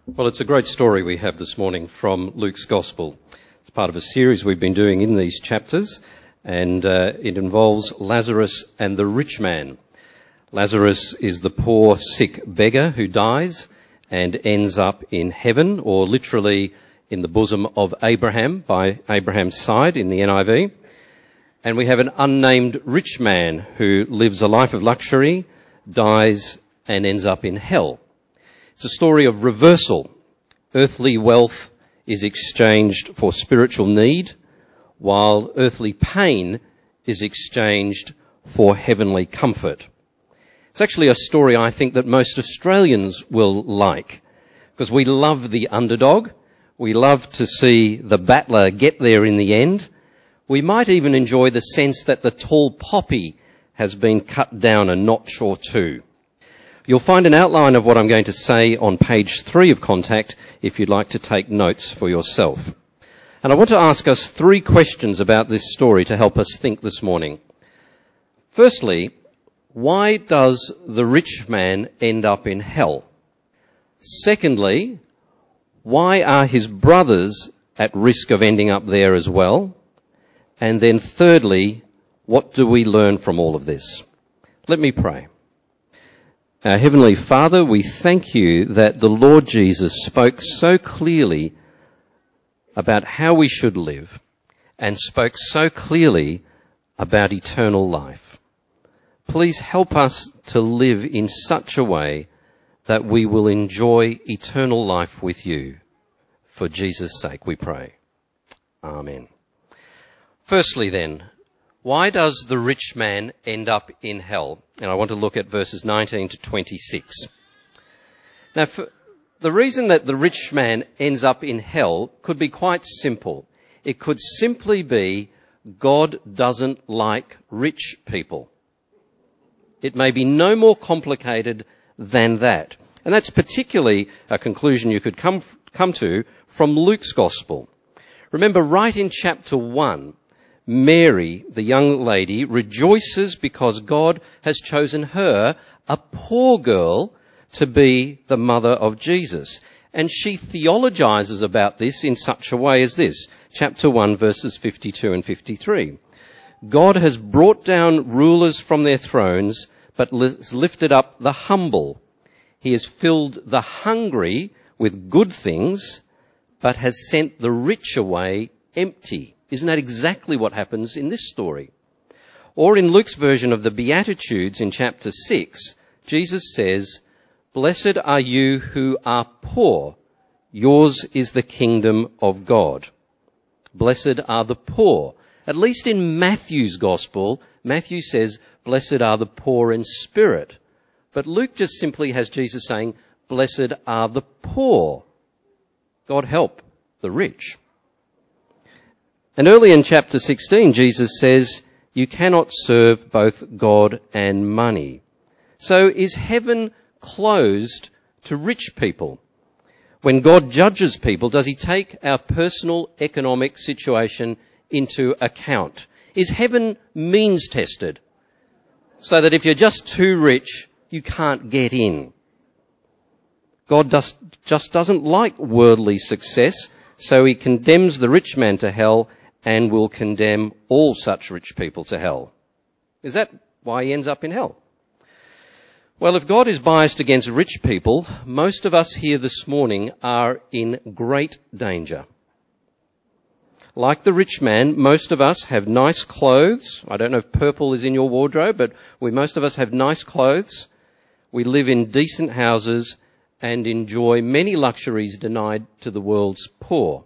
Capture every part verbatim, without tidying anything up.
Well, it's a great story we have this morning from Luke's Gospel. It's part of a series we've been doing in these chapters, and uh, it involves Lazarus and the rich man. Lazarus is the poor, sick beggar who dies and ends up in heaven, or literally in the bosom of Abraham, by Abraham's side in the N I V. And we have an unnamed rich man who lives a life of luxury, dies, and ends up in hell. It's a story of reversal. Earthly wealth is exchanged for spiritual need, while earthly pain is exchanged for heavenly comfort. It's actually a story I think that most Australians will like, because we love the underdog. We love to see the battler get there in the end. We might even enjoy the sense that the tall poppy has been cut down a notch or two. You'll find an outline of what I'm going to say on page three of Contact if you'd like to take notes for yourself. And I want to ask us three questions about this story to help us think this morning. Firstly, why does the rich man end up in hell? Secondly, why are his brothers at risk of ending up there as well? And then thirdly, what do we learn from all of this? Let me pray. Our Heavenly Father, we thank you that the Lord Jesus spoke so clearly about how we should live and spoke so clearly about eternal life. Please help us to live in such a way that we will enjoy eternal life with you. For Jesus' sake we pray. Amen. Firstly then, why does the rich man end up in hell? And I want to look at verses nineteen to twenty-six. Now, for the reason that the rich man ends up in hell could be quite simple. It could simply be God doesn't like rich people. It may be no more complicated than that. And that's particularly a conclusion you could come, come to from Luke's Gospel. Remember, right in chapter one, Mary, the young lady, rejoices because God has chosen her, a poor girl, to be the mother of Jesus. And she theologizes about this in such a way as this. Chapter one, verses fifty-two and fifty-three. God has brought down rulers from their thrones, but has lifted up the humble. He has filled the hungry with good things, but has sent the rich away empty. Isn't that exactly what happens in this story? Or in Luke's version of the Beatitudes in chapter six, Jesus says, "Blessed are you who are poor. Yours is the kingdom of God." Blessed are the poor. At least in Matthew's Gospel, Matthew says, "Blessed are the poor in spirit." But Luke just simply has Jesus saying, "Blessed are the poor." God help the rich. And early in chapter sixteen, Jesus says, you cannot serve both God and money. So is heaven closed to rich people? When God judges people, does he take our personal economic situation into account? Is heaven means tested? So that if you're just too rich, you can't get in. God does, just doesn't like worldly success, so he condemns the rich man to hell and will condemn all such rich people to hell. Is that why he ends up in hell? Well, if God is biased against rich people, most of us here this morning are in great danger. Like the rich man, most of us have nice clothes. I don't know if purple is in your wardrobe, but we most of us have nice clothes. We live in decent houses and enjoy many luxuries denied to the world's poor.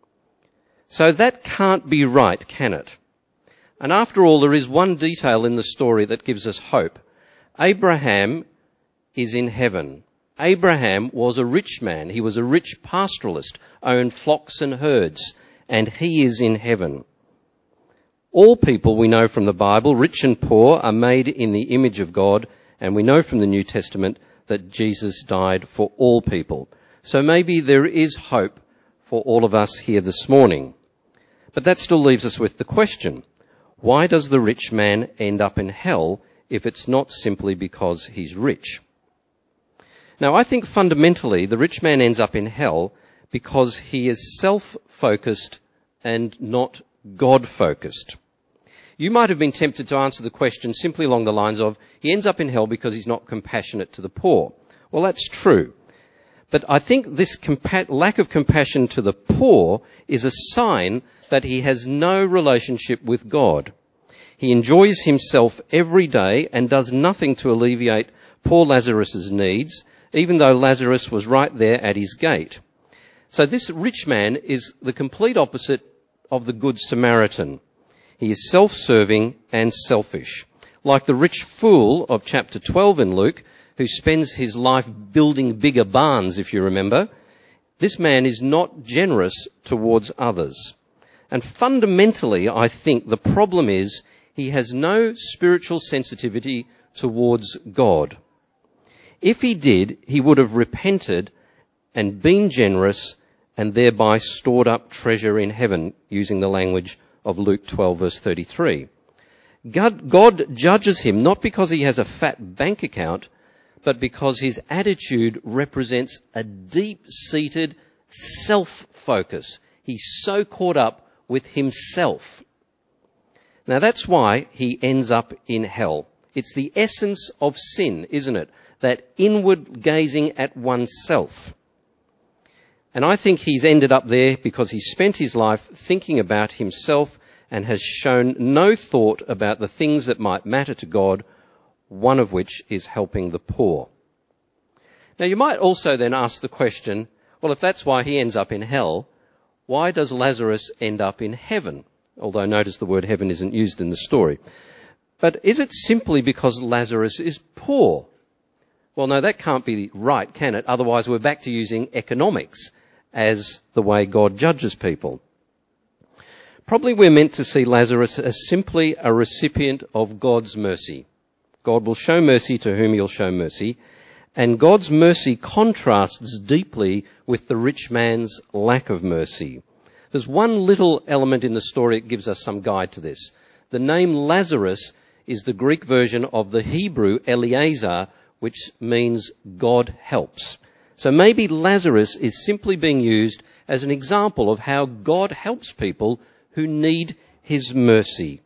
So that can't be right, can it? And after all, there is one detail in the story that gives us hope. Abraham is in heaven. Abraham was a rich man. He was a rich pastoralist, owned flocks and herds, and he is in heaven. All people we know from the Bible, rich and poor, are made in the image of God, and we know from the New Testament that Jesus died for all people. So maybe there is hope for all of us here this morning. But that still leaves us with the question, why does the rich man end up in hell if it's not simply because he's rich? Now, I think fundamentally the rich man ends up in hell because he is self-focused and not God-focused. You might have been tempted to answer the question simply along the lines of, he ends up in hell because he's not compassionate to the poor. Well, that's true. But I think this compa- lack of compassion to the poor is a sign that he has no relationship with God. He enjoys himself every day and does nothing to alleviate poor Lazarus's needs, even though Lazarus was right there at his gate. So this rich man is the complete opposite of the Good Samaritan. He is self-serving and selfish. Like the rich fool of chapter twelve in Luke, who spends his life building bigger barns, if you remember, this man is not generous towards others. And fundamentally, I think the problem is he has no spiritual sensitivity towards God. If he did, he would have repented and been generous and thereby stored up treasure in heaven, using the language of Luke twelve verse thirty-three. God, God judges him not because he has a fat bank account, but because his attitude represents a deep-seated self-focus. He's so caught up with himself. Now that's why he ends up in hell. It's the essence of sin, isn't it? That inward gazing at oneself. And I think he's ended up there because he spent his life thinking about himself and has shown no thought about the things that might matter to God, one of which is helping the poor. Now you might also then ask the question, well, if that's why he ends up in hell, why does Lazarus end up in heaven? Although notice the word heaven isn't used in the story. But is it simply because Lazarus is poor? Well, no, that can't be right, can it? Otherwise we're back to using economics as the way God judges people. Probably we're meant to see Lazarus as simply a recipient of God's mercy. God will show mercy to whom he'll show mercy, and God's mercy contrasts deeply with the rich man's lack of mercy. There's one little element in the story that gives us some guide to this. The name Lazarus is the Greek version of the Hebrew Eliezer, which means God helps. So maybe Lazarus is simply being used as an example of how God helps people who need his mercy.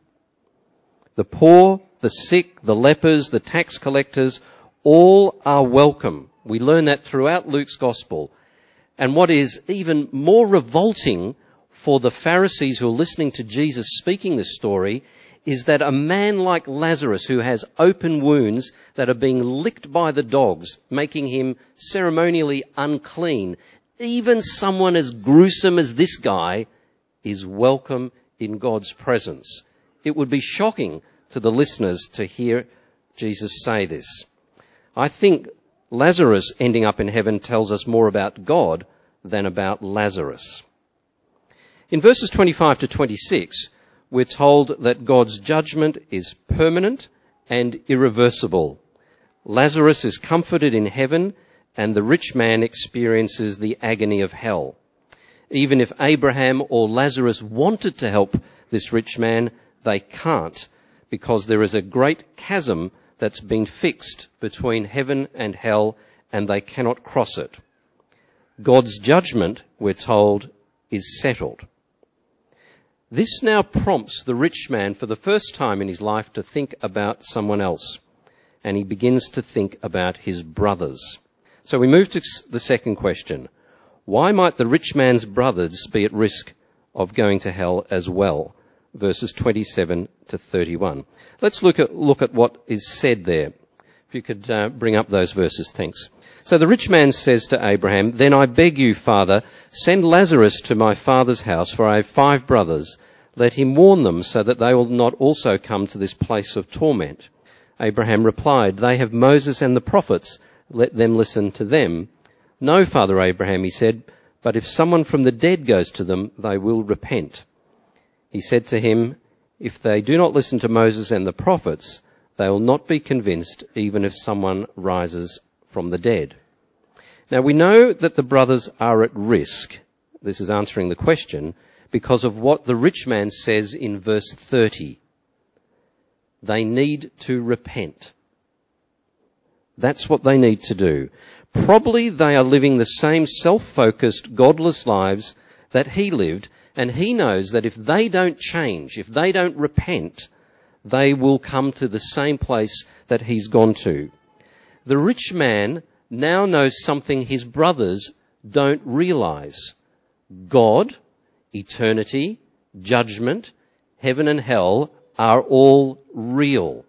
The poor, the sick, the lepers, the tax collectors, all are welcome. We learn that throughout Luke's gospel. And what is even more revolting for the Pharisees who are listening to Jesus speaking this story is that a man like Lazarus, who has open wounds that are being licked by the dogs, making him ceremonially unclean, even someone as gruesome as this guy is welcome in God's presence. It would be shocking to the listeners to hear Jesus say this. I think Lazarus ending up in heaven tells us more about God than about Lazarus. In verses twenty-five to twenty-six, we're told that God's judgment is permanent and irreversible. Lazarus is comforted in heaven, and the rich man experiences the agony of hell. Even if Abraham or Lazarus wanted to help this rich man, they can't, because there is a great chasm that's been fixed between heaven and hell, and they cannot cross it. God's judgment, we're told, is settled. This now prompts the rich man for the first time in his life to think about someone else, and he begins to think about his brothers. So we move to the second question. Why might the rich man's brothers be at risk of going to hell as well? Verses twenty-seven to thirty-one. Let's look at, look at what is said there. If you could uh, bring up those verses, thanks. So the rich man says to Abraham, "Then I beg you, Father, send Lazarus to my father's house, for I have five brothers. Let him warn them so that they will not also come to this place of torment." Abraham replied, "They have Moses and the prophets. Let them listen to them." "No, Father Abraham," he said, "but if someone from the dead goes to them, they will repent." He said to him, "If they do not listen to Moses and the prophets, they will not be convinced even if someone rises from the dead." Now we know that the brothers are at risk. This is answering the question because of what the rich man says in verse thirty. They need to repent. That's what they need to do. Probably they are living the same self-focused, godless lives that he lived, and he knows that if they don't change, if they don't repent, they will come to the same place that he's gone to. The rich man now knows something his brothers don't realize. God, eternity, judgment, heaven and hell are all real.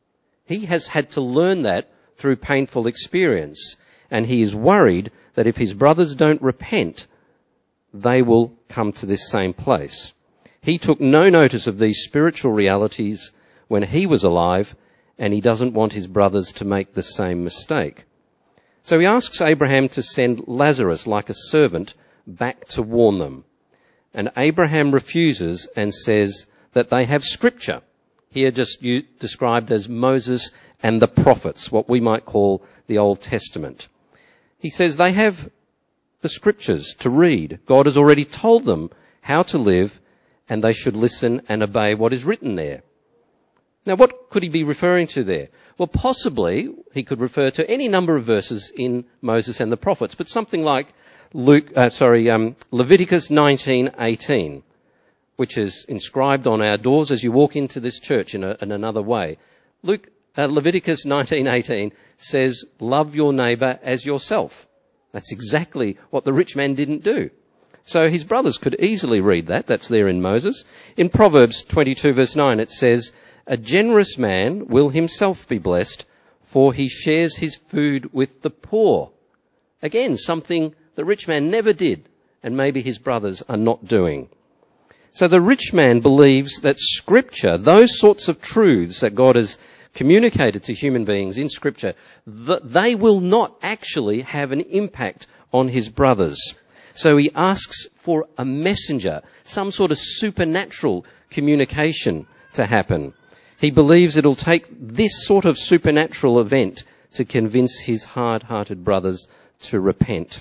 He has had to learn that through painful experience, and he is worried that if his brothers don't repent, they will come to this same place. He took no notice of these spiritual realities when he was alive, and he doesn't want his brothers to make the same mistake. So he asks Abraham to send Lazarus like a servant back to warn them. And Abraham refuses and says that they have scripture, here just described as Moses and the prophets, what we might call the Old Testament. He says they have the scriptures to read. God has already told them how to live, and they should listen and obey what is written there. Now, what could he be referring to there? Well, possibly he could refer to any number of verses in Moses and the prophets, but something like Luke, uh, sorry, um, Leviticus nineteen eighteen, which is inscribed on our doors as you walk into this church in, a, in another way. Luke, uh, Leviticus nineteen eighteen says, "Love your neighbour as yourself." That's exactly what the rich man didn't do. So his brothers could easily read that. That's there in Moses. In Proverbs twenty-two verse nine, it says, "A generous man will himself be blessed, for he shares his food with the poor." Again, something the rich man never did, and maybe his brothers are not doing. So the rich man believes that Scripture, those sorts of truths that God has communicated to human beings in Scripture, that they will not actually have an impact on his brothers. So he asks for a messenger, some sort of supernatural communication to happen. He believes it'll take this sort of supernatural event to convince his hard-hearted brothers to repent.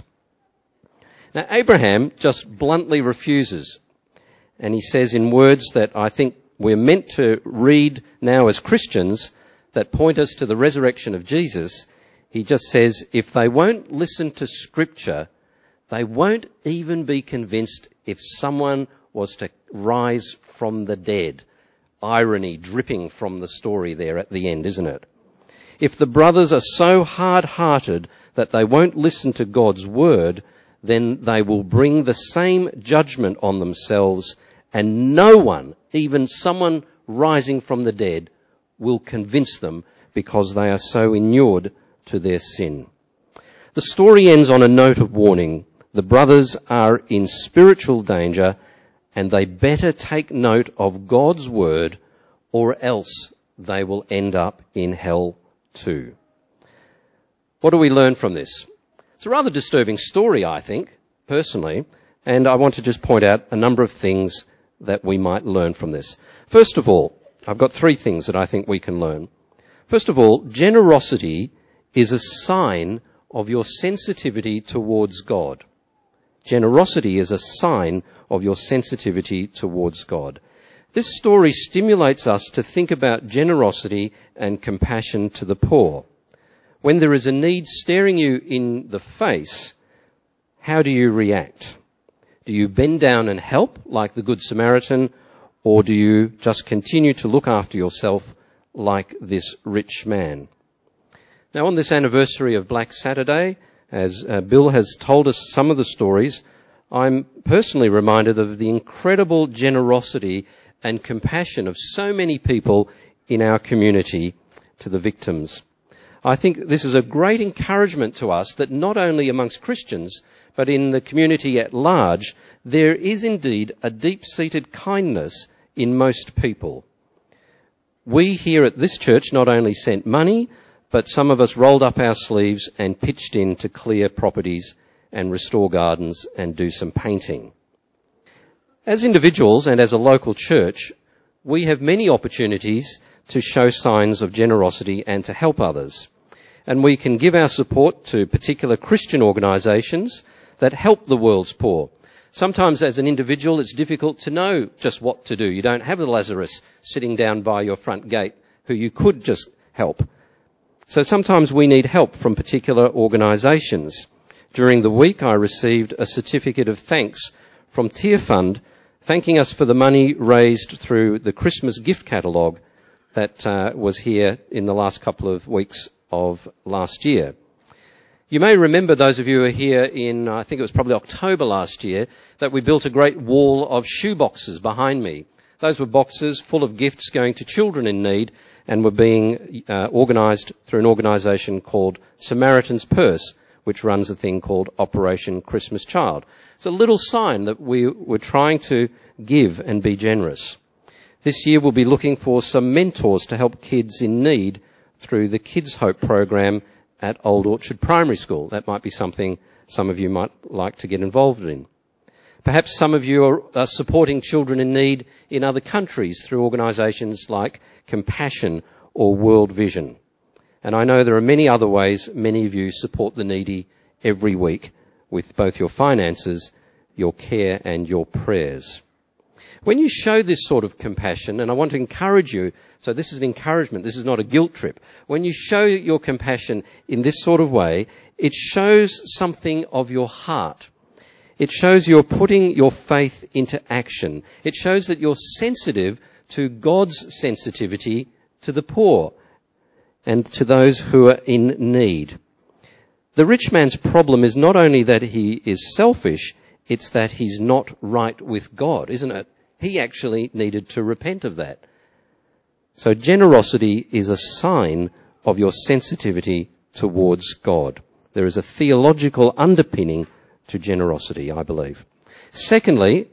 Now, Abraham just bluntly refuses, and he says in words that I think we're meant to read now as Christians that point us to the resurrection of Jesus. He just says, if they won't listen to Scripture, they won't even be convinced if someone was to rise from the dead. Irony dripping from the story there at the end, isn't it? If the brothers are so hard-hearted that they won't listen to God's word, then they will bring the same judgment on themselves, and no one, even someone rising from the dead, will convince them because they are so inured to their sin. The story ends on a note of warning. The brothers are in spiritual danger, and they better take note of God's word, or else they will end up in hell too. What do we learn from this? It's a rather disturbing story, I think, personally, and I want to just point out a number of things that we might learn from this. First of all, I've got three things that I think we can learn. First of all, generosity is a sign of your sensitivity towards God. Generosity is a sign of your sensitivity towards God. This story stimulates us to think about generosity and compassion to the poor. When there is a need staring you in the face, how do you react? Do you bend down and help like the Good Samaritan, or do you just continue to look after yourself like this rich man? Now, on this anniversary of Black Saturday, as uh, Bill has told us some of the stories, I'm personally reminded of the incredible generosity and compassion of so many people in our community to the victims. I think this is a great encouragement to us that not only amongst Christians, but in the community at large, there is indeed a deep-seated kindness in most people. We here at this church not only sent money, but some of us rolled up our sleeves and pitched in to clear properties and restore gardens and do some painting. As individuals and as a local church, we have many opportunities to show signs of generosity and to help others. And we can give our support to particular Christian organisations that help the world's poor. Sometimes as an individual it's difficult to know just what to do. You don't have a Lazarus sitting down by your front gate who you could just help. So sometimes we need help from particular organisations. During the week, I received a certificate of thanks from Tear Fund, thanking us for the money raised through the Christmas gift catalogue that uh, was here in the last couple of weeks of last year. You may remember, those of you who are here in, I think it was probably October last year, that we built a great wall of shoe boxes behind me. Those were boxes full of gifts going to children in need and were being uh, organised through an organisation called Samaritan's Purse, which runs a thing called Operation Christmas Child. It's a little sign that we were trying to give and be generous. This year we'll be looking for some mentors to help kids in need through the Kids Hope program at Old Orchard Primary School. That might be something some of you might like to get involved in. Perhaps some of you are, are supporting children in need in other countries through organisations like Compassion or World Vision. And I know there are many other ways many of you support the needy every week with both your finances, your care and your prayers. When you show this sort of compassion, and I want to encourage you, so this is an encouragement, this is not a guilt trip. When you show your compassion in this sort of way, it shows something of your heart. It shows you're putting your faith into action. It shows that you're sensitive to God's sensitivity to the poor and to those who are in need. The rich man's problem is not only that he is selfish, it's that he's not right with God, isn't it? He actually needed to repent of that. So generosity is a sign of your sensitivity towards God. There is a theological underpinning to generosity, I believe. Secondly,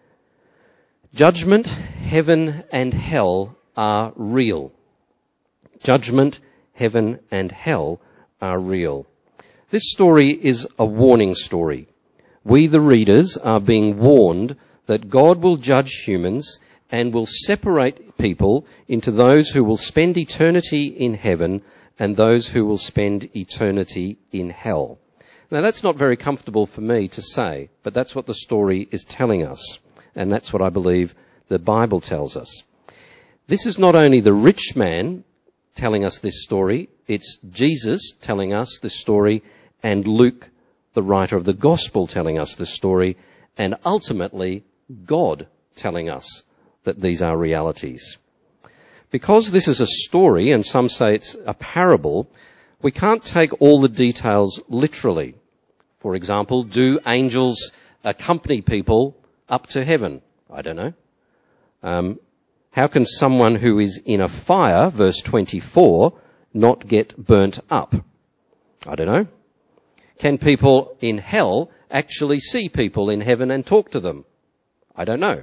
judgment, heaven and hell are real. Judgment, heaven and hell are real. This story is a warning story. We, the readers, are being warned that God will judge humans and will separate people into those who will spend eternity in heaven and those who will spend eternity in hell. Now, that's not very comfortable for me to say, but that's what the story is telling us, and that's what I believe the Bible tells us. This is not only the rich man telling us this story, it's Jesus telling us this story, and Luke, the writer of the Gospel, telling us this story, and ultimately God telling us that these are realities. Because this is a story, and some say it's a parable, we can't take all the details literally. For example, do angels accompany people up to heaven? I don't know. Um, how can someone who is in a fire, verse twenty-four, not get burnt up? I don't know. Can people in hell actually see people in heaven and talk to them? I don't know.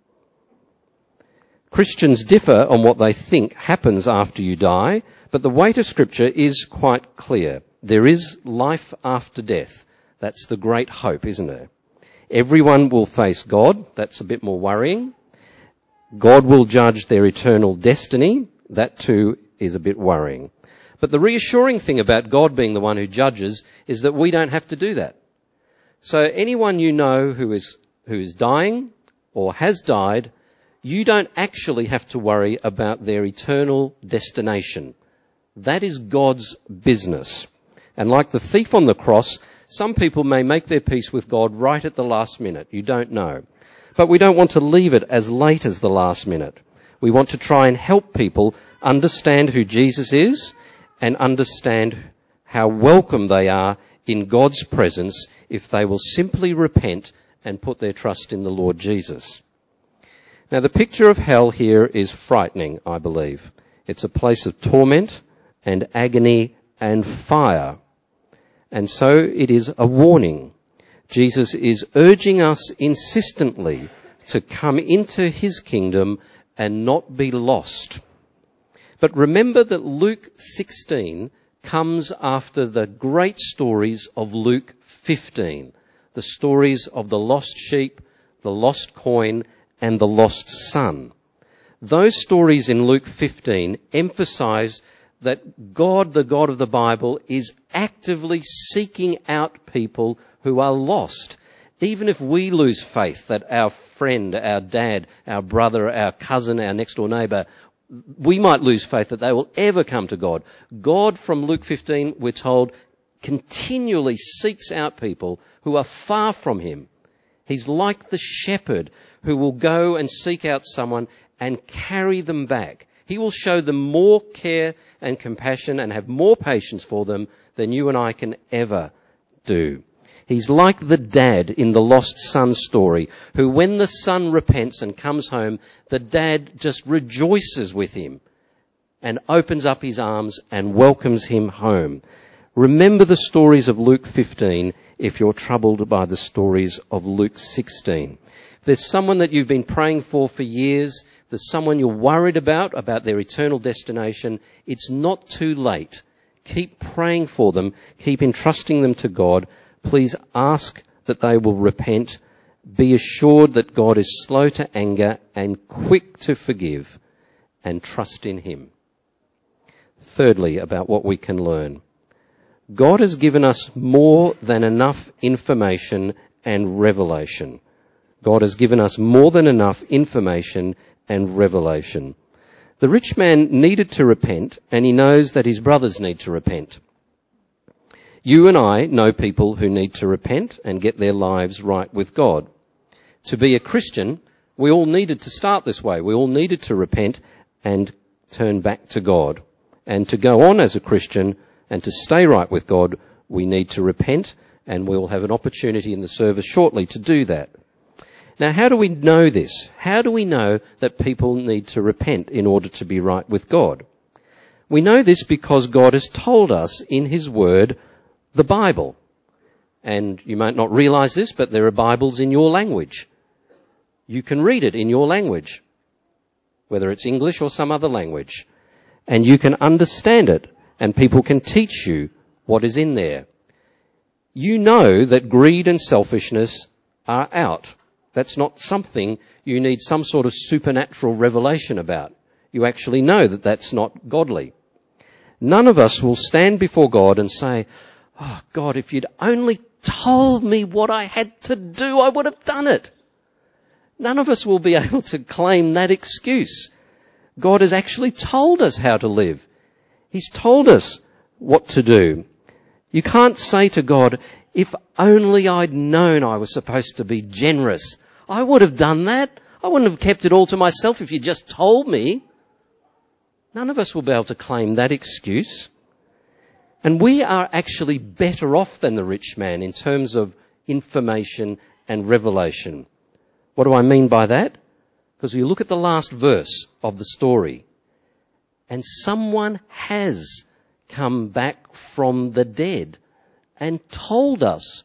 Christians differ on what they think happens after you die, but the weight of Scripture is quite clear. There is life after death. That's the great hope, isn't it? Everyone will face God. That's a bit more worrying. God will judge their eternal destiny. That too is a bit worrying. But the reassuring thing about God being the one who judges is that we don't have to do that. So anyone you know who is who is dying or has died, you don't actually have to worry about their eternal destination. That is God's business. And like the thief on the cross, some people may make their peace with God right at the last minute. You don't know. But we don't want to leave it as late as the last minute. We want to try and help people understand who Jesus is and understand how welcome they are in God's presence if they will simply repent and put their trust in the Lord Jesus. Now, the picture of hell here is frightening, I believe. It's a place of torment and agony and fire. And so it is a warning. Jesus is urging us insistently to come into his kingdom and not be lost. But remember that Luke sixteen comes after the great stories of Luke fifteen, the stories of the lost sheep, the lost coin, and the lost son. Those stories in Luke fifteen emphasize that God, the God of the Bible, is actively seeking out people who are lost. Even if we lose faith that our friend, our dad, our brother, our cousin, our next door neighbour we might lose faith that they will ever come to God. God, from Luke fifteen, we're told, continually seeks out people who are far from him. He's like the shepherd who will go and seek out someone and carry them back. He will show them more care and compassion and have more patience for them than you and I can ever do. He's like the dad in the lost son story, who when the son repents and comes home, the dad just rejoices with him and opens up his arms and welcomes him home. Remember the stories of Luke fifteen if you're troubled by the stories of Luke sixteen. If there's someone that you've been praying for for years, there's someone you're worried about, about their eternal destination, it's not too late. Keep praying for them. Keep entrusting them to God. Please ask that they will repent. Be assured that God is slow to anger and quick to forgive, and trust in him. Thirdly, about what we can learn. God has given us more than enough information and revelation. God has given us more than enough information and revelation. The rich man needed to repent, and he knows that his brothers need to repent. You and I know people who need to repent and get their lives right with God. To be a Christian, we all needed to start this way. We all needed to repent and turn back to God. And to go on as a Christian and to stay right with God, we need to repent, and we'll have an opportunity in the service shortly to do that. Now, how do we know this? How do we know that people need to repent in order to be right with God? We know this because God has told us in his word, the Bible. And you might not realize this, but there are Bibles in your language. You can read it in your language, whether it's English or some other language. And you can understand it, and people can teach you what is in there. You know that greed and selfishness are out. That's not something you need some sort of supernatural revelation about. You actually know that that's not godly. None of us will stand before God and say, oh, God, if you'd only told me what I had to do, I would have done it. None of us will be able to claim that excuse. God has actually told us how to live. He's told us what to do. You can't say to God, if only I'd known I was supposed to be generous, I would have done that. I wouldn't have kept it all to myself if you just told me. None of us will be able to claim that excuse. And we are actually better off than the rich man in terms of information and revelation. What do I mean by that? Because you look at the last verse of the story, and someone has come back from the dead and told us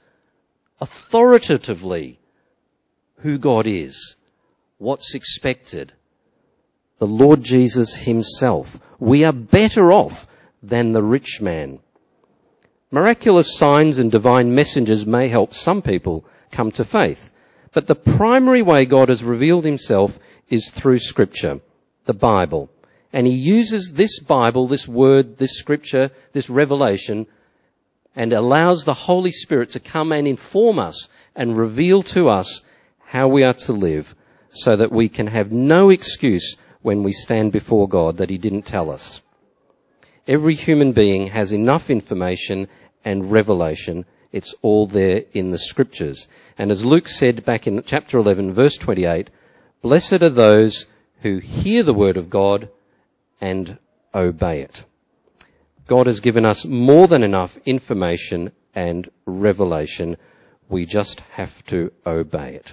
authoritatively who God is, what's expected. The Lord Jesus himself. We are better off than the rich man. Miraculous signs and divine messengers may help some people come to faith, but the primary way God has revealed himself is through Scripture, the Bible. And he uses this Bible, this word, this Scripture, this revelation, and allows the Holy Spirit to come and inform us and reveal to us how we are to live, so that we can have no excuse when we stand before God that he didn't tell us. Every human being has enough information and revelation. It's all there in the Scriptures. And as Luke said back in chapter eleven, verse twenty-eight, blessed are those who hear the word of God and obey it. God has given us more than enough information and revelation. We just have to obey it.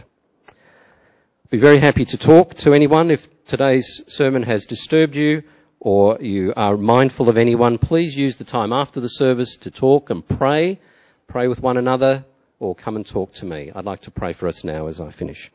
Be very happy to talk to anyone. If today's sermon has disturbed you or you are mindful of anyone, please use the time after the service to talk and pray. Pray with one another or come and talk to me. I'd like to pray for us now as I finish.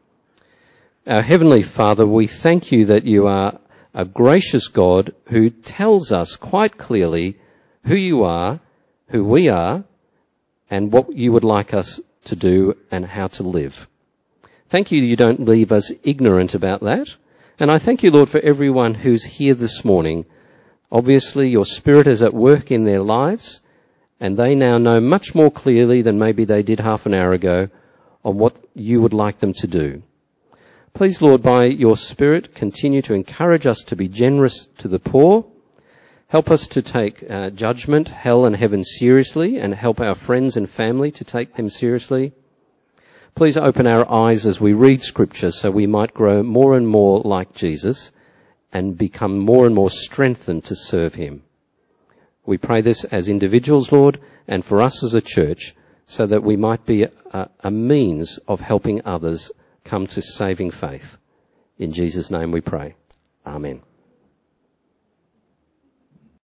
Our Heavenly Father, we thank you that you are a gracious God who tells us quite clearly who you are, who we are, and what you would like us to do and how to live. Thank you you don't leave us ignorant about that. And I thank you, Lord, for everyone who's here this morning. Obviously, your Spirit is at work in their lives, and they now know much more clearly than maybe they did half an hour ago on what you would like them to do. Please, Lord, by your Spirit, continue to encourage us to be generous to the poor. Help us to take uh, judgment, hell and heaven seriously, and help our friends and family to take them seriously. Please open our eyes as we read Scripture so we might grow more and more like Jesus and become more and more strengthened to serve him. We pray this as individuals, Lord, and for us as a church, so that we might be a, a means of helping others come to saving faith. In Jesus' name we pray. Amen.